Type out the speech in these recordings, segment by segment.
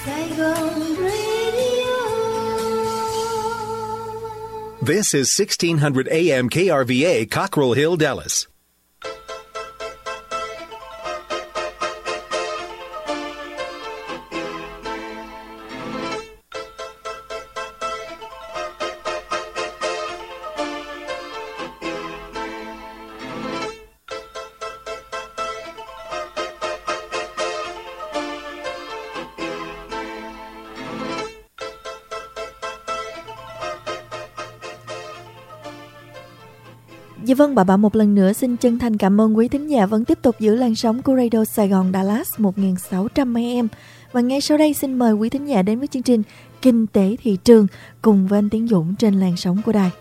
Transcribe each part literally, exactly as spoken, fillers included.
Saigon Radio. This is sixteen hundred A M K R V A, Cockrell Hill, Dallas. Dạ vâng, bà bạn một lần nữa xin chân thành cảm ơn quý thính giả vẫn tiếp tục giữ làn sóng của Radio Sài Gòn Dallas một nghìn sáu trăm A M. Và ngay sau đây xin mời quý thính giả đến với chương trình Kinh tế thị trường cùng với anh Tiến Dũng trên làn sóng của đài.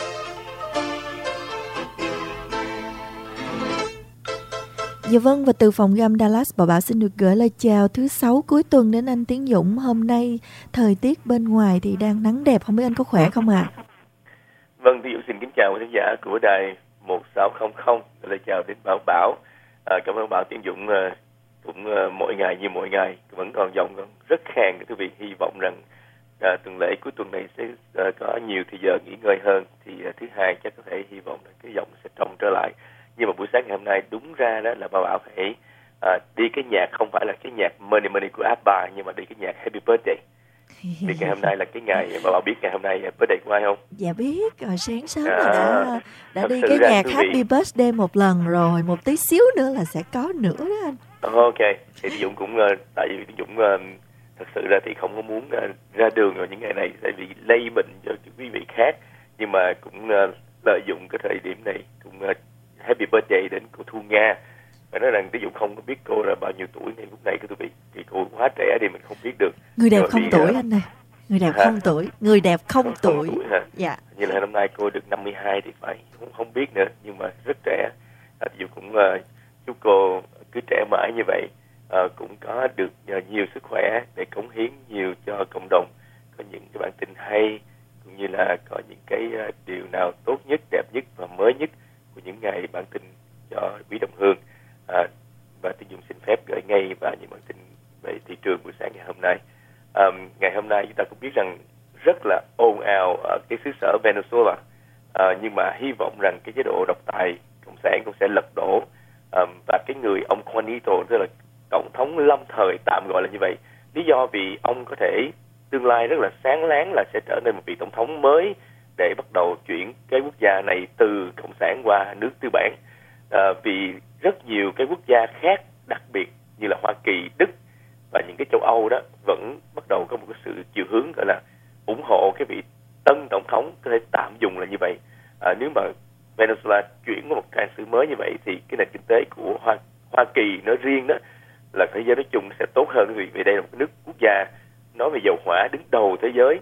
Dạ vâng, và từ phòng gam Dallas, Bảo Bảo xin được gửi lời chào thứ sáu cuối tuần đến anh Tiến Dũng. Hôm nay thời tiết bên ngoài thì đang nắng đẹp, không biết anh có khỏe không ạ? À? Vâng, Tiến Dũng xin kính chào quý khán giả của đài một sáu không không. Lời chào đến Bảo Bảo. À, cảm ơn Bảo. Tiến Dũng uh, cũng uh, mỗi ngày như mỗi ngày vẫn còn giọng còn rất khàn. Quý vị hy vọng rằng uh, tuần lễ cuối tuần này sẽ uh, có nhiều thời giờ nghỉ ngơi hơn. Thì uh, thứ hai chắc có thể hy vọng là cái giọng sẽ trong trở lại. Nhưng mà buổi sáng ngày hôm nay đúng ra đó là Bảo Bảo phải uh, đi cái nhạc không phải là cái nhạc Money Money của ABBA, nhưng mà đi cái nhạc Happy Birthday. Vì ngày hôm nay là cái ngày, Bảo Bảo biết ngày hôm nay birthday của ai không? Dạ biết, rồi sáng sớm à, là đã đã đi cái nhạc Happy Birthday một lần rồi, một tí xíu nữa là sẽ có nữa đó anh. Ok, thì Dũng cũng, tại vì Dũng thật sự ra thì không có muốn ra đường vào những ngày này, tại vì lây bệnh cho quý vị khác, nhưng mà cũng lợi dụng cái thời điểm này, cũng Happy Birthday đến cô Thu Nga. Và nói rằng Tiến Dũng không có biết cô là bao nhiêu tuổi ngay lúc này, quý vị, vì cô quá trẻ thì mình không biết được. Người đẹp không tuổi uh, anh này, người đẹp hả? không tuổi, người đẹp không, không tuổi. tuổi hả? Dạ. Như là năm nay cô được năm mươi hai thì phải, cũng không biết nữa, nhưng mà rất trẻ. À, Tiến Dũng cũng uh, chúc cô cứ trẻ mãi như vậy, uh, cũng có được uh, nhiều sức khỏe để cống hiến nhiều cho cộng đồng, có những cái bản tin hay, cũng như là có những cái uh, điều nào tốt nhất, đẹp nhất và mới nhất của những ngày bản tin cho quý đồng hương. À, và Tiến Dũng xin phép gửi ngay vào những bản tin về thị trường buổi sáng ngày hôm nay. À, ngày hôm nay chúng ta cũng biết rằng rất là ồn ào ở cái xứ sở Venezuela, à, nhưng mà hy vọng rằng cái chế độ độc tài cộng sản cũng sẽ lật đổ, à, và cái người ông Juanito, tức là tổng thống lâm thời, tạm gọi là như vậy. Lý do vì ông có thể tương lai rất là sáng láng là sẽ trở nên một vị tổng thống mới để bắt đầu chuyển cái quốc gia này từ cộng sản qua nước tư bản. À, vì rất nhiều cái quốc gia khác, đặc biệt như là Hoa Kỳ, Đức và những cái châu Âu đó vẫn bắt đầu có một cái sự chiều hướng gọi là ủng hộ cái vị tân tổng thống, có thể tạm dùng là như vậy. À, nếu mà Venezuela chuyển qua một trang sử mới như vậy thì cái nền kinh tế của Hoa, Hoa Kỳ nói riêng đó, là thế giới nói chung sẽ tốt hơn, vì vì đây là một cái nước quốc gia nói về dầu hỏa đứng đầu thế giới.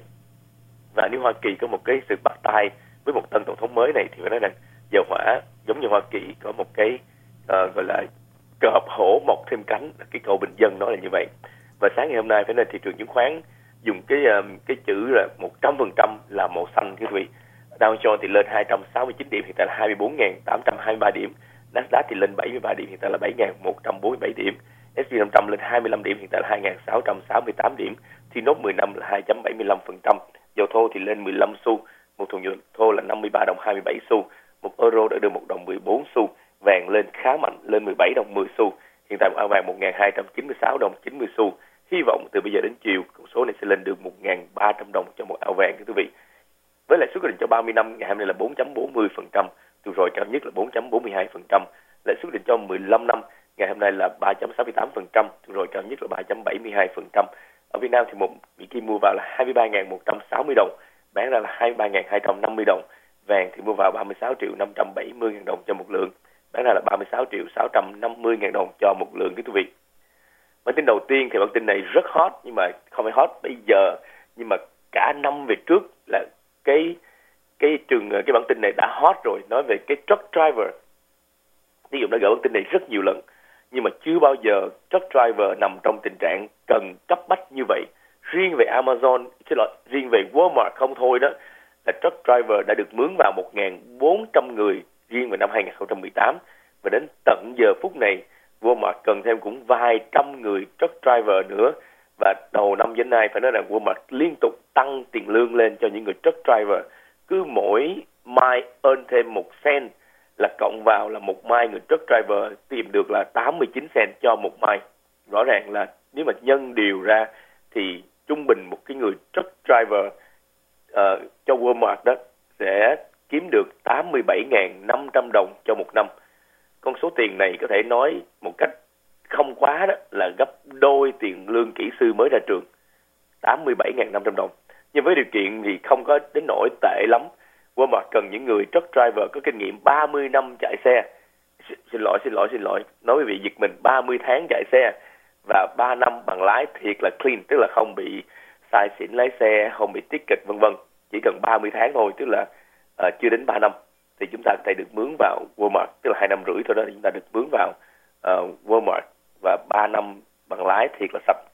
Và nếu Hoa Kỳ có một cái sự bắt tay với một tân tổng thống mới này thì phải nói rằng dầu hỏa giống như Hoa Kỳ có một cái uh, gọi là cọp hổ mọc thêm cánh, cái câu bình dân nói là như vậy. Và sáng ngày hôm nay phải nên thị trường chứng khoán dùng cái uh, cái chữ là một trăm phần trăm là màu xanh quý vị. Dow Jones thì lên hai trăm sáu mươi chín điểm, hiện tại là hai mươi bốn nghìn tám trăm hai mươi ba điểm. Nasdaq thì lên bảy mươi ba điểm, hiện tại là bảy nghìn một trăm bốn mươi bảy điểm. ét and pê năm trăm lên hai mươi lăm điểm, hiện tại là hai nghìn sáu trăm sáu mươi tám điểm. Thì nốt mười năm là hai phẩy bảy mươi lăm phần trăm. Dầu thô thì lên mười lăm xu, một thùng dầu thô là năm mươi ba đồng hai mươi bảy xu. Một euro đã được một đồng mười bốn xu. Vàng lên khá mạnh, lên mười bảy đồng mười xu. Hiện tại một ao vàng một nghìn hai trăm chín mươi sáu đồng chín mươi xu. Hy vọng từ bây giờ đến chiều con số này sẽ lên được một nghìn ba trăm đồng cho một ao vàng, thưa quý vị. Với lãi suất quy định cho ba mươi năm ngày hôm nay là bốn phẩy bốn mươi phần trăm, tuần rồi cao nhất là bốn phẩy bốn mươi hai phần trăm. Lãi suất quy định cho mười lăm năm ngày hôm nay là ba phẩy sáu mươi tám phần trăm, tuần rồi cao nhất là ba phẩy bảy mươi hai phần trăm. Ở Việt Nam thì một Mỹ Kim mua vào là hai mươi ba nghìn một trăm sáu mươi đồng, bán ra là hai mươi ba nghìn hai trăm năm mươi đồng. Vàng thì mua vào ba mươi sáu triệu năm trăm bảy mươi nghìn đồng cho một lượng, bán ra là ba mươi sáu triệu sáu trăm năm mươi nghìn đồng cho một lượng, quý vị. Bản tin đầu tiên thì bản tin này rất hot, nhưng mà không phải hot bây giờ, nhưng mà cả năm về trước là cái cái trường cái bản tin này đã hot rồi, nói về cái truck driver. Ví dụ đã gửi bản tin này rất nhiều lần, nhưng mà chưa bao giờ truck driver nằm trong tình trạng cần cấp bách như vậy. Riêng về Amazon, chứ là riêng về Walmart không thôi đó, là truck driver đã được mướn vào một nghìn bốn trăm người riêng vào năm hai nghìn không trăm mười tám, và đến tận giờ phút này Walmart cần thêm cũng vài trăm người truck driver nữa. Và đầu đầu năm đến nay phải nói rằng Walmart liên tục tăng tiền lương lên cho những người truck driver. Cứ mỗi mile earn thêm một cent là cộng vào là một mile người truck driver tìm được là tám mươi chín cent cho một mile. Rõ ràng là nếu mà nhân điều ra thì trung bình một cái người truck driver uh, cho Walmart đó sẽ kiếm được tám mươi bảy nghìn năm trăm đồng cho một năm. Con số tiền này có thể nói một cách không quá đó là gấp đôi tiền lương kỹ sư mới ra trường, tám mươi bảy nghìn năm trăm đồng. Nhưng với điều kiện thì không có đến nỗi tệ lắm. Walmart cần những người truck driver có kinh nghiệm ba mươi năm chạy xe. Xin, xin lỗi, xin lỗi, xin lỗi. Nói với vị giật mình, ba mươi tháng chạy xe và ba năm bằng lái thiệt là clean, tức là không bị sai xỉn lái xe, không bị ticket vân vân. Chỉ cần ba mươi tháng thôi, tức là uh, chưa đến ba năm thì chúng ta có thể được mướn vào Walmart, tức là hai năm rưỡi thôi đó, chúng ta được mướn vào uh, Walmart và ba năm bằng lái thiệt là sạch.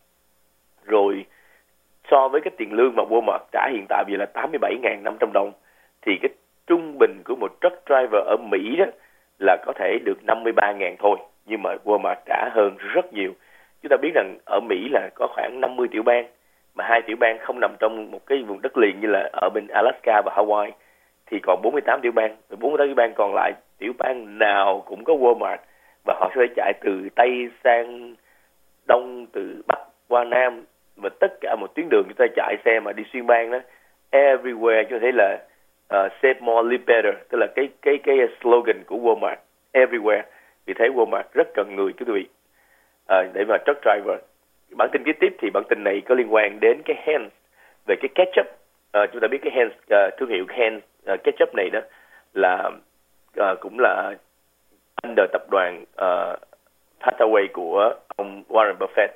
Rồi so với cái tiền lương mà Walmart trả hiện tại vì là tám mươi bảy nghìn năm trăm đồng thì cái trung bình của một truck driver ở Mỹ đó là có thể được năm mươi ba nghìn thôi, nhưng mà Walmart trả hơn rất nhiều. Chúng ta biết rằng ở Mỹ là có khoảng năm mươi tiểu bang, mà hai tiểu bang không nằm trong một cái vùng đất liền như là ở bên Alaska và Hawaii, thì còn bốn mươi tám tiểu bang. bốn mươi tám tiểu bang còn lại, tiểu bang nào cũng có Walmart, và họ sẽ chạy từ Tây sang Đông, từ Bắc qua Nam, và tất cả một tuyến đường chúng ta chạy xe mà đi xuyên bang đó, everywhere, cho thấy là uh, save more, live better, tức là cái cái cái slogan của Walmart, everywhere. Vì thế Walmart rất cần người, quý vị, uh, để mà truck driver. Bản tin kế tiếp thì bản tin này có liên quan đến cái Heinz, về cái ketchup. Uh, chúng ta biết cái Heinz, uh, thương hiệu Heinz uh, ketchup này đó là uh, cũng là under tập đoàn uh, Hathaway của ông Warren Buffett.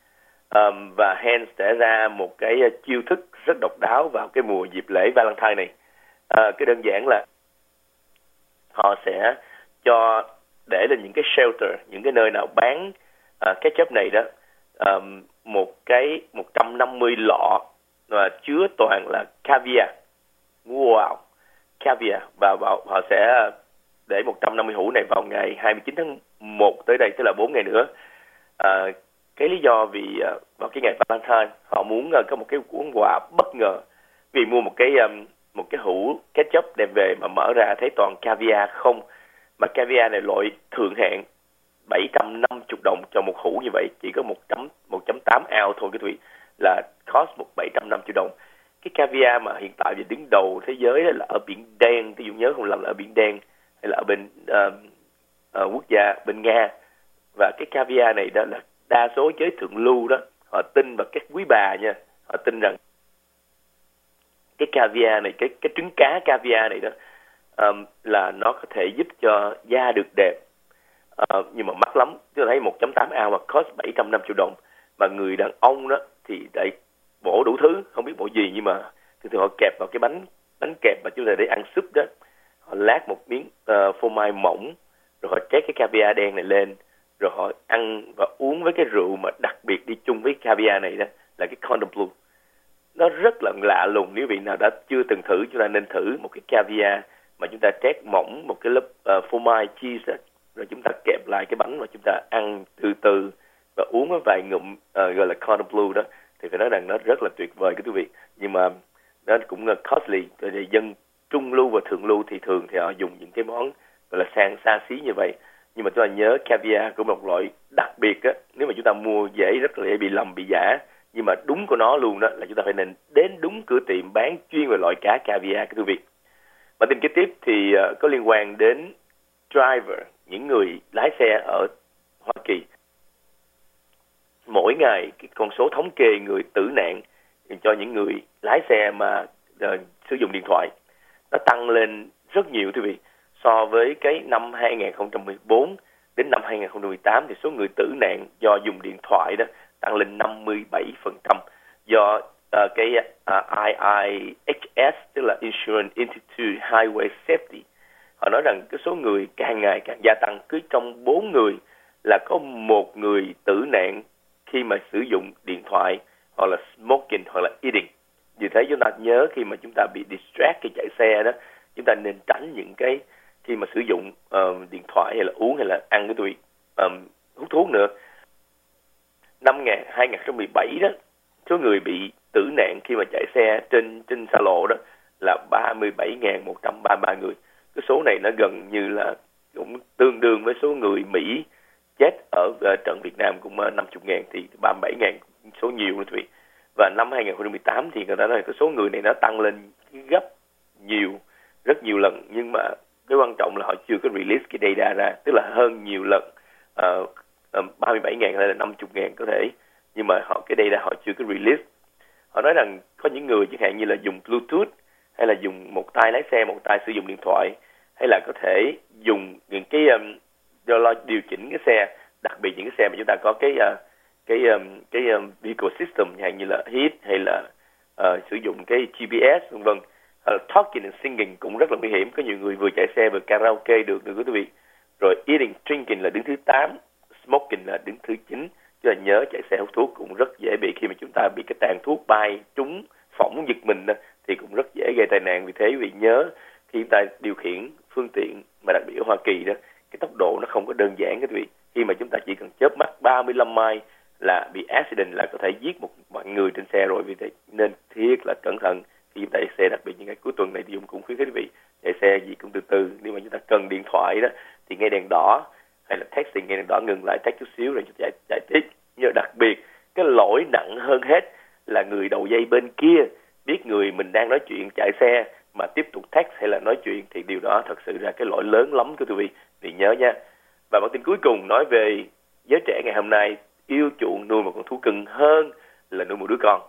Um, và Heinz sẽ ra một cái uh, chiêu thức rất độc đáo vào cái mùa dịp lễ Valentine này. Uh, cái đơn giản là họ sẽ cho để lên những cái shelter, những cái nơi nào bán uh, ketchup này đó, um, một cái một trăm năm mươi lọ và chứa toàn là caviar. Wow, caviar. Và vào, họ sẽ để một trăm năm mươi hũ này vào ngày hai mươi chín tháng một tới đây, tức là bốn ngày nữa. À, cái lý do vì uh, vào cái ngày Valentine họ muốn uh, có một cái món quà bất ngờ, vì mua một cái um, một cái hũ ketchup đem về mà mở ra thấy toàn caviar không, mà caviar này loại thượng hạng bảy trăm năm mươi đồng cho một hũ như vậy, chỉ có một phẩy tám ounce thôi, cái vị là cost một bảy trăm năm mươi đồng. Cái caviar mà hiện tại thì đứng đầu thế giới là ở Biển Đen, tôi nhớ không lầm là ở Biển Đen hay là ở bên uh, uh, quốc gia bên Nga. Và cái caviar này đó là đa số giới thượng lưu đó họ tin, và các quý bà nha, họ tin rằng cái caviar này, cái cái trứng cá caviar này đó um, là nó có thể giúp cho da được đẹp. Uh, nhưng mà mắc lắm, tôi thấy một phẩy tám ounce mà cost bảy trăm năm mươi đồng. Mà người đàn ông đó thì để bổ đủ thứ, không biết bổ gì, nhưng mà thường thường họ kẹp vào cái bánh bánh kẹp mà chúng ta để ăn súp đó, họ lát một miếng uh, phô mai mỏng, rồi họ trét cái caviar đen này lên, rồi họ ăn và uống với cái rượu mà đặc biệt đi chung với caviar này đó là cái Cordon Bleu. Nó rất là lạ lùng, nếu vị nào đã chưa từng thử, chúng ta nên thử một cái caviar mà chúng ta trét mỏng một cái lớp uh, phô mai cheese đó, rồi chúng ta kẹp lại cái bánh mà chúng ta ăn từ từ và uống với vài ngụm uh, gọi là Cordon Bleu đó, thì phải nói rằng nó rất là tuyệt vời cái quý vị. Nhưng mà nó cũng là costly, thì dân trung lưu và thượng lưu thì thường thì họ dùng những cái món gọi là sang xa xí như vậy. Nhưng mà chúng ta nhớ caviar cũng là một loại đặc biệt á, nếu mà chúng ta mua dễ rất là dễ bị lầm, bị giả. Nhưng mà đúng của nó luôn đó là chúng ta phải nên đến đúng cửa tiệm bán chuyên về loại cá caviar cái quý vị. Bản tin kế tiếp thì uh, có liên quan đến driver, những người lái xe ở Hoa Kỳ. Mỗi ngày cái con số thống kê người tử nạn cho những người lái xe mà uh, sử dụng điện thoại nó tăng lên rất nhiều quý vị. So với cái năm hai không một bốn đến năm hai không một tám thì số người tử nạn do dùng điện thoại đó tăng lên năm mươi bảy phần trăm. Do uh, cái uh, I I H S, tức là Insurance Institute Highway Safety, họ nói rằng cái số người càng ngày càng gia tăng. Cứ trong bốn người là có một người tử nạn khi mà sử dụng điện thoại, hoặc là smoking, hoặc là eating. Vì thế chúng ta nhớ khi mà chúng ta bị distract khi chạy xe đó, chúng ta nên tránh những cái khi mà sử dụng uh, điện thoại hay là uống hay là ăn cái tụi um, hút thuốc nữa. Năm hai không một bảy đó số người bị tử nạn khi mà chạy xe trên trên xa lộ đó là ba mươi bảy nghìn một trăm ba mươi ba người. Cái số này nó gần như là cũng tương đương với số người Mỹ chết ở uh, trận Việt Nam cũng uh, năm mươi nghìn, thì ba mươi bảy nghìn số nhiều nữa quý vị. Và năm hai không một tám thì người ta nói cái số người này nó tăng lên gấp nhiều, rất nhiều lần, nhưng mà cái quan trọng là họ chưa có release cái data ra, tức là hơn nhiều lần, uh, uh, ba mươi bảy nghìn hay là năm mươi nghìn có thể, nhưng mà họ cái data họ chưa có release. Họ nói rằng có những người chẳng hạn như là dùng Bluetooth, hay là dùng một tay lái xe, một tay sử dụng điện thoại, hay là có thể dùng những cái um, lo điều chỉnh cái xe, đặc biệt những cái xe mà chúng ta có cái uh, cái um, cái um, vehicle system như là hít, hay là uh, sử dụng cái G P S vân vân. Uh, talking and singing cũng rất là nguy hiểm. Có nhiều người vừa chạy xe vừa karaoke được nữa quý vị. Rồi eating, drinking là đứng thứ tám, smoking là đứng thứ chín. Chứ là nhớ chạy xe hút thuốc cũng rất dễ bị, khi mà chúng ta bị cái tàn thuốc bay trúng phỏng giật mình đó, thì cũng rất dễ gây tai nạn. Vì thế quý vị nhớ khi chúng ta điều khiển phương tiện, mà đặc biệt ở Hoa Kỳ đó, cái tốc độ nó không có đơn giản các vị. Khi mà chúng ta chỉ cần chớp mắt ba mươi lăm mile là bị accident, là có thể giết một mọi người trên xe rồi. Vì thế nên thiết là cẩn thận khi chúng ta chạy xe, đặc biệt những ngày cuối tuần này thì Dũng cũng khuyến khích quý vị chạy xe gì cũng từ từ. Nếu mà chúng ta cần điện thoại đó thì ngay đèn đỏ hay là texting, ngay đèn đỏ ngừng lại tách chút xíu rồi chúng ta chạy, chạy tiếp. Nhưng đặc biệt cái lỗi nặng hơn hết là người đầu dây bên kia biết người mình đang nói chuyện chạy xe mà tiếp tục text hay là nói chuyện, thì điều đó thật sự là cái lỗi lớn lắm quý vị. Thì nhớ nha. Và bản tin cuối cùng nói về giới trẻ ngày hôm nay yêu chuộng nuôi một con thú cưng hơn là nuôi một đứa con.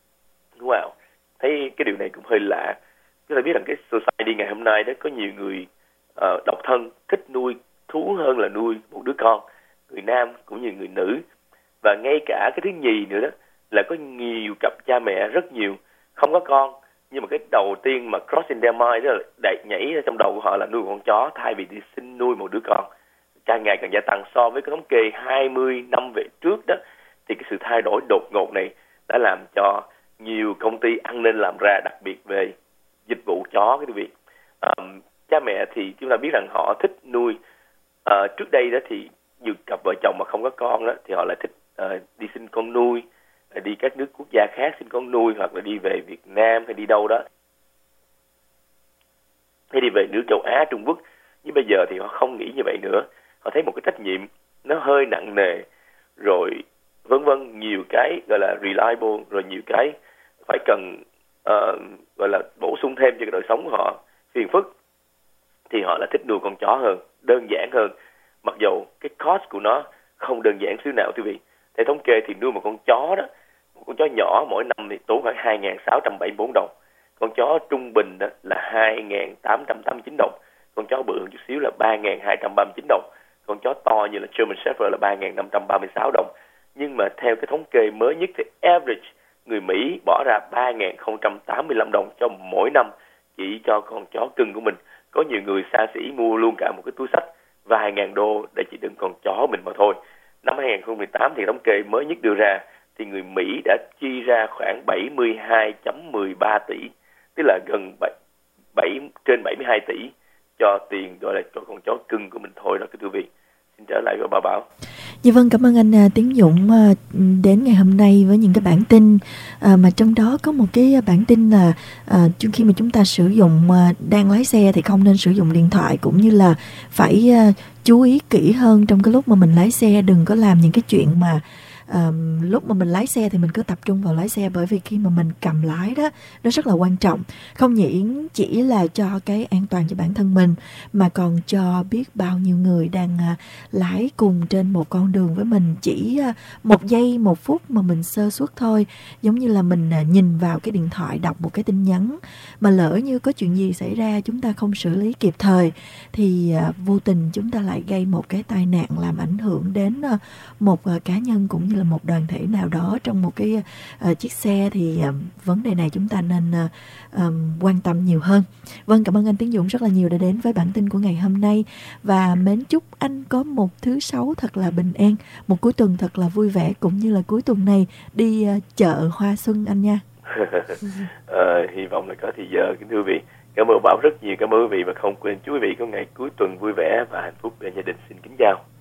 Wow, thấy cái điều này cũng hơi lạ. Chúng ta biết rằng cái society ngày hôm nay đó có nhiều người uh, độc thân thích nuôi thú hơn là nuôi một đứa con, người nam cũng như người nữ. Và ngay cả cái thứ nhì nữa đó là có nhiều cặp cha mẹ rất nhiều không có con, nhưng mà cái đầu tiên mà crossing their mind đó là đẩy, nhảy ra trong đầu của họ là nuôi một con chó thay vì đi xin nuôi một đứa con. Càng ngày càng gia tăng. So với cái thống kê hai mươi năm về trước đó, thì cái sự thay đổi đột ngột này đã làm cho nhiều công ty ăn nên làm ra, đặc biệt về dịch vụ chó cái việc. Um, cha mẹ thì chúng ta biết rằng họ thích nuôi. Uh, trước đây đó thì nhiều cặp vợ chồng mà không có con đó thì họ lại thích uh, đi xin con nuôi, đi các nước quốc gia khác xin con nuôi, hoặc là đi về Việt Nam hay đi đâu đó, hay đi về nước châu Á, Trung Quốc. Nhưng bây giờ thì họ không nghĩ như vậy nữa. Họ thấy một cái trách nhiệm nó hơi nặng nề, rồi vân vân, nhiều cái gọi là reliable, rồi nhiều cái phải cần uh, gọi là bổ sung thêm cho cái đời sống của họ, phiền phức, thì họ là thích nuôi con chó hơn, đơn giản hơn. Mặc dù cái cost của nó không đơn giản xíu nào quý vị. Theo thống kê thì nuôi một con chó đó, một con chó nhỏ mỗi năm thì tốn khoảng hai nghìn sáu trăm bảy mươi tư đồng. Con chó trung bình đó là hai nghìn tám trăm tám mươi chín đồng. Con chó bự hơn chút xíu là ba nghìn hai trăm ba mươi chín đồng. Con chó to như là German Shepherd là ba nghìn năm trăm ba mươi sáu đồng. Nhưng mà theo cái thống kê mới nhất thì average người Mỹ bỏ ra ba nghìn không trăm tám mươi lăm đồng cho mỗi năm chỉ cho con chó cưng của mình. Có nhiều người xa xỉ mua luôn cả một cái túi xách vài ngàn đô để chỉ đựng con chó mình mà thôi. Năm hai không một tám thì thống kê mới nhất đưa ra thì người Mỹ đã chi ra khoảng bảy mươi hai phẩy mười ba tỷ, tức là gần bảy trên bảy mươi hai tỷ cho tiền gọi là cho con chó cưng của mình thôi đó quý vị. Xin trở lại với bà Bảo. Dạ vâng, cảm ơn anh Tiến Dũng đến ngày hôm nay với những cái bản tin à, mà trong đó có một cái bản tin là à, khi mà chúng ta sử dụng à, đang lái xe thì không nên sử dụng điện thoại, cũng như là phải à, chú ý kỹ hơn trong cái lúc mà mình lái xe, đừng có làm những cái chuyện mà À, lúc mà mình lái xe thì mình cứ tập trung vào lái xe, bởi vì khi mà mình cầm lái đó nó rất là quan trọng, không những chỉ là cho cái an toàn cho bản thân mình mà còn cho biết bao nhiêu người đang à, lái cùng trên một con đường với mình. Chỉ à, một giây một phút mà mình sơ suất thôi, giống như là mình à, nhìn vào cái điện thoại đọc một cái tin nhắn mà lỡ như có chuyện gì xảy ra chúng ta không xử lý kịp thời thì à, vô tình chúng ta lại gây một cái tai nạn làm ảnh hưởng đến à, một à, cá nhân cũng như là một đoàn thể nào đó trong một cái uh, chiếc xe. Thì uh, vấn đề này chúng ta nên uh, um, quan tâm nhiều hơn. Vâng, cảm ơn anh Tiến Dũng rất là nhiều đã đến với bản tin của ngày hôm nay, và mến chúc anh có một thứ sáu thật là bình an, một cuối tuần thật là vui vẻ, cũng như là cuối tuần này đi uh, chợ hoa xuân anh nha. à, hy vọng là có thì giờ kính thưa quý vị. Cảm ơn Bảo rất nhiều, cảm ơn quý vị, và không quên chúc quý vị có ngày cuối tuần vui vẻ và hạnh phúc bên gia đình. Xin kính chào.